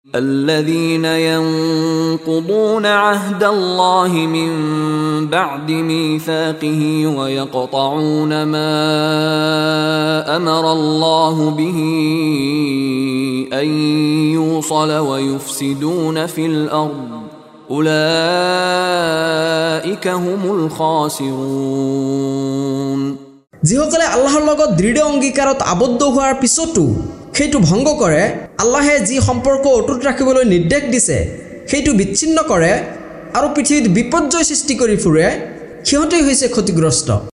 الذين ينقضون عهد الله من بعد ميثاقه ويقطعون ما أمر الله به أن يوصل ويفسدون في الأرض أولئك هم الخاسرون যিসকলে আল্লাহৰ লগত দৃঢ় অংগীকাৰত আবদ্ধ হোৱাৰ পিছতো সেইটো ভংগ কৰে আল্লাহে যি সম্পৰ্ক অটুট ৰাখিবলৈ নিৰ্দেশ দিছে সেইটো বিচ্ছিন্ন কৰে আৰু পৃথিৱীত বিপৰ্যয় সৃষ্টি কৰি ফুৰে সিহঁতেই হৈছে ক্ষতিগ্ৰস্ত